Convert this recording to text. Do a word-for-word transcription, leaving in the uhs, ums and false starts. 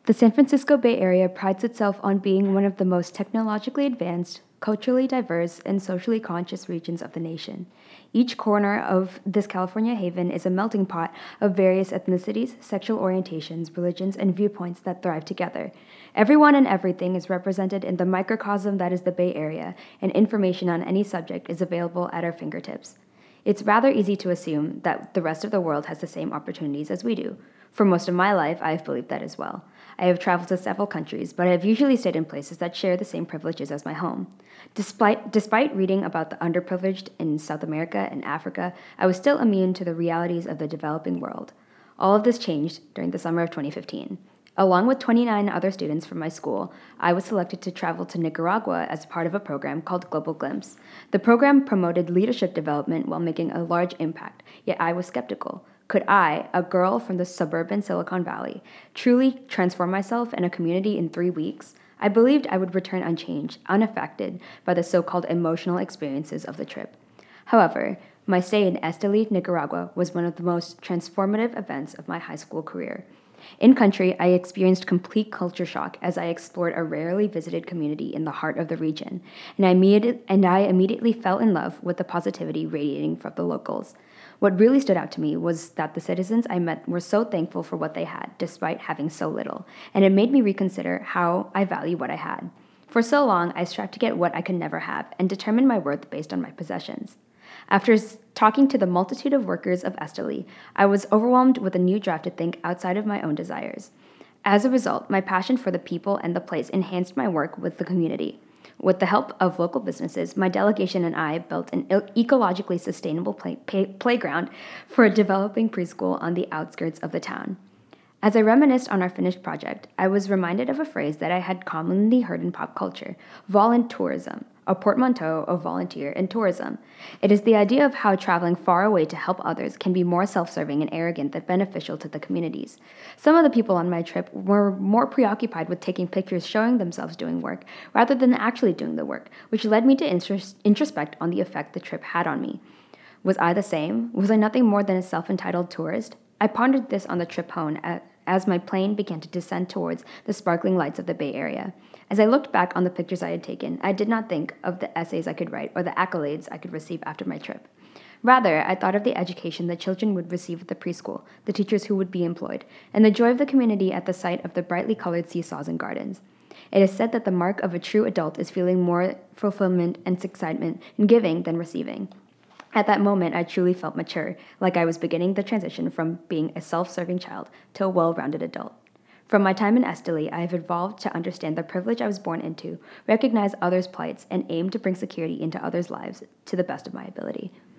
The San Francisco Bay Area prides itself on being one of the most technologically advanced, culturally diverse, and socially conscious regions of the nation. Each corner of this California haven is a melting pot of various ethnicities, sexual orientations, religions, and viewpoints that thrive together. Everyone and everything is represented in the microcosm that is the Bay Area, and information on any subject is available at our fingertips. It's rather easy to assume that the rest of the world has the same opportunities as we do. For most of my life, I have believed that as well. I have traveled to several countries, but I have usually stayed in places that share the same privileges as my home. Despite, despite reading about the underprivileged in South America and Africa, I was still immune to the realities of the developing world. All of this changed during the summer of twenty fifteen. Along with twenty-nine other students from my school, I was selected to travel to Nicaragua as part of a program called Global Glimpse. The program promoted leadership development while making a large impact, yet I was skeptical. Could I, a girl from the suburban Silicon Valley, truly transform myself and a community in three weeks? I believed I would return unchanged, unaffected by the so-called emotional experiences of the trip. However, my stay in Esteli, Nicaragua was one of the most transformative events of my high school career. In country, I experienced complete culture shock as I explored a rarely visited community in the heart of the region, and I, immediate, and I immediately fell in love with the positivity radiating from the locals. What really stood out to me was that the citizens I met were so thankful for what they had, despite having so little, and it made me reconsider how I value what I had. For so long, I strived to get what I could never have, and determined my worth based on my possessions. After s- talking to the multitude of workers of Esteli, I was overwhelmed with a new drive to think outside of my own desires. As a result, my passion for the people and the place enhanced my work with the community. With the help of local businesses, my delegation and I built an ecologically sustainable play- pay- playground for a developing preschool on the outskirts of the town. As I reminisced on our finished project, I was reminded of a phrase that I had commonly heard in pop culture: voluntourism, a portmanteau of volunteer and tourism. It is the idea of how traveling far away to help others can be more self-serving and arrogant than beneficial to the communities. Some of the people on my trip were more preoccupied with taking pictures showing themselves doing work rather than actually doing the work, which led me to intros- introspect on the effect the trip had on me. Was I the same? Was I nothing more than a self-entitled tourist? I pondered this on the trip home as my plane began to descend towards the sparkling lights of the Bay Area. As I looked back on the pictures I had taken, I did not think of the essays I could write or the accolades I could receive after my trip. Rather, I thought of the education the children would receive at the preschool, the teachers who would be employed, and the joy of the community at the sight of the brightly colored seesaws and gardens. It is said that the mark of a true adult is feeling more fulfillment and excitement in giving than receiving. At that moment, I truly felt mature, like I was beginning the transition from being a self-serving child to a well-rounded adult. From my time in Esteli, I have evolved to understand the privilege I was born into, recognize others' plights, and aim to bring security into others' lives to the best of my ability.